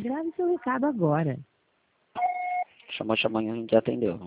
Grave seu recado agora. Chamou, chamou e a gente atendeu.